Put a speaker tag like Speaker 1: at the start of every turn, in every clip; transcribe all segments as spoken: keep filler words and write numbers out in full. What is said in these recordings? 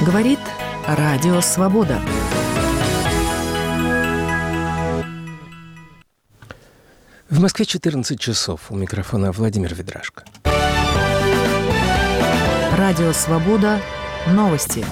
Speaker 1: Говорит Радио Свобода.
Speaker 2: В Москве четырнадцать часов. У микрофона Владимир Ведрашко.
Speaker 1: Радио Свобода. Новости.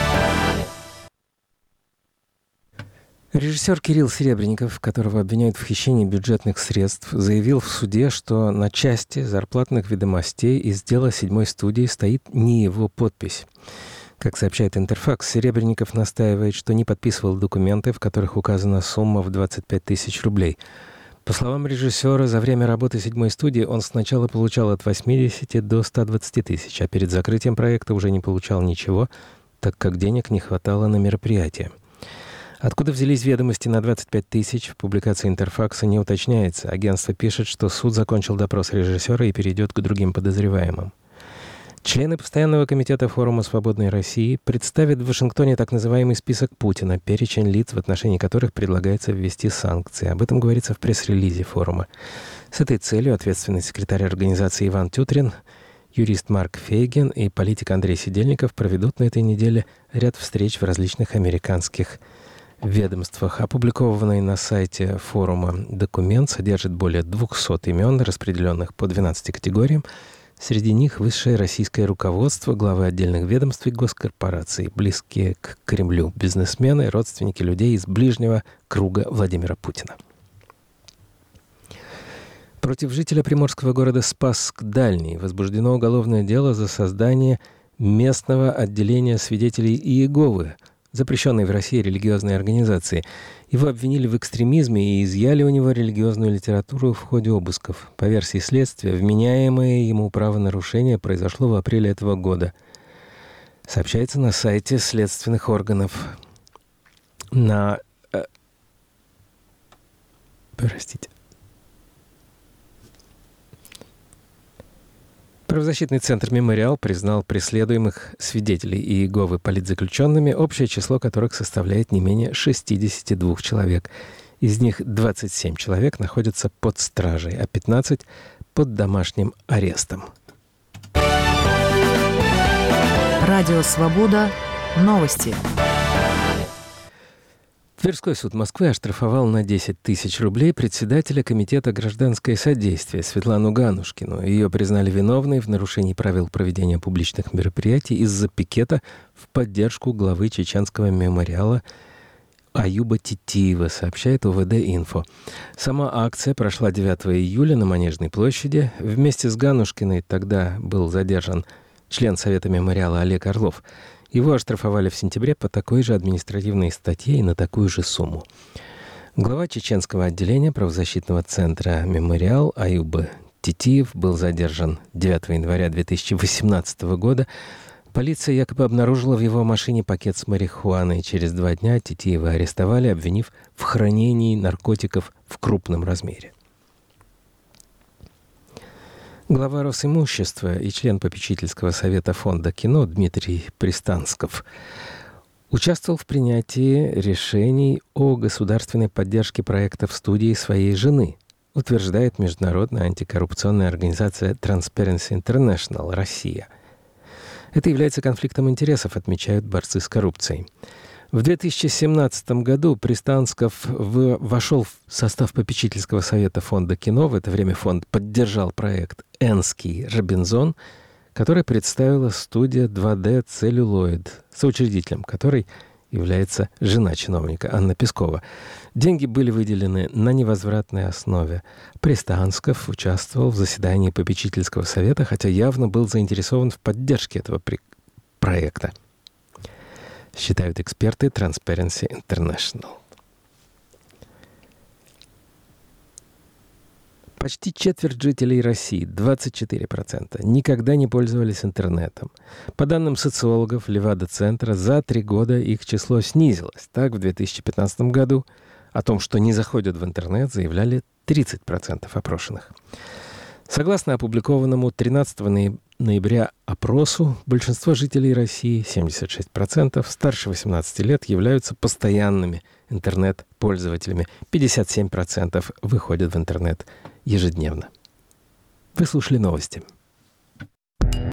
Speaker 2: Режиссер Кирилл Серебренников, которого обвиняют в хищении бюджетных средств, заявил в суде, что на части зарплатных ведомостей из дела седьмой студии стоит не его подпись. Как сообщает Интерфакс, Серебренников настаивает, что не подписывал документы, в которых указана сумма в двадцать пять тысяч рублей. По словам режиссера, за время работы седьмой студии он сначала получал от восьмидесяти до ста двадцати тысяч, а перед закрытием проекта уже не получал ничего, так как денег не хватало на мероприятие. Откуда взялись ведомости на двадцать пять тысяч, в публикации Интерфакса не уточняется. Агентство пишет, что суд закончил допрос режиссера и перейдет к другим подозреваемым. Члены Постоянного комитета Форума Свободной России представят в Вашингтоне так называемый список Путина, перечень лиц, в отношении которых предлагается ввести санкции. Об этом говорится в пресс-релизе форума. С этой целью ответственный секретарь организации Иван Тютрин, юрист Марк Фейгин и политик Андрей Сидельников проведут на этой неделе ряд встреч в различных американских ведомствах. Опубликованный на сайте форума документ содержит более двухсот имен, распределенных по двенадцати категориям. Среди них высшее российское руководство, главы отдельных ведомств и госкорпораций, близкие к Кремлю бизнесмены, родственники людей из ближнего круга Владимира Путина. Против жителя приморского города Спасск-Дальний возбуждено уголовное дело за создание местного отделения свидетелей Иеговы, запрещенной в России религиозной организации. Его обвинили в экстремизме и изъяли у него религиозную литературу в ходе обысков. По версии следствия, вменяемое ему правонарушение произошло в апреле этого года. Сообщается на сайте следственных органов. На... Э, простите. Правозащитный центр «Мемориал» признал преследуемых свидетелей Иеговы политзаключенными, общее число которых составляет не менее шестидесяти двух человек. Из них двадцать семь человек находятся под стражей, а пятнадцать — под домашним арестом.
Speaker 1: Радио «Свобода». Новости.
Speaker 2: Тверской суд Москвы оштрафовал на десять тысяч рублей председателя Комитета гражданское содействие Светлану Ганушкину. Ее признали виновной в нарушении правил проведения публичных мероприятий из-за пикета в поддержку главы чеченского мемориала Аюба Титиева, сообщает ОВД-Инфо. Сама акция прошла девятого июля на Манежной площади. Вместе с Ганушкиной тогда был задержан член Совета мемориала Олег Орлов. Его оштрафовали в сентябре по такой же административной статье и на такую же сумму. Глава чеченского отделения правозащитного центра «Мемориал» Аюба Титиев был задержан девятого января две тысячи восемнадцатого года. Полиция якобы обнаружила в его машине пакет с марихуаной. Через два дня Титиева арестовали, обвинив в хранении наркотиков в крупном размере. Глава Росимущества и член попечительского совета фонда кино Дмитрий Пристансков участвовал в принятии решений о государственной поддержке проектов студии своей жены, утверждает международная антикоррупционная организация Transparency International Россия. Это является конфликтом интересов, отмечают борцы с коррупцией. В две тысячи семнадцатом году Пристансков в, вошел в состав попечительского совета фонда кино. В это время фонд поддержал проект «Энский Робинзон», который представила студия два дэ «Целлюлоид», соучредителем которой является жена чиновника Анна Пескова. Деньги были выделены на невозвратной основе. Пристансков участвовал в заседании попечительского совета, хотя явно был заинтересован в поддержке этого при- проекта, считают эксперты Transparency International. Почти четверть жителей России, двадцать четыре процента, никогда не пользовались интернетом. По данным социологов Левада-центра, за три года их число снизилось. Так, в две тысячи пятнадцатом году о том, что не заходят в интернет, заявляли тридцать процентов опрошенных. Согласно опубликованному тринадцатого ноября опросу, большинство жителей России, семьдесят шесть процентов, старше восемнадцати лет, являются постоянными интернет-пользователями. пятьдесят семь процентов выходят в интернет ежедневно. Вы слушали новости.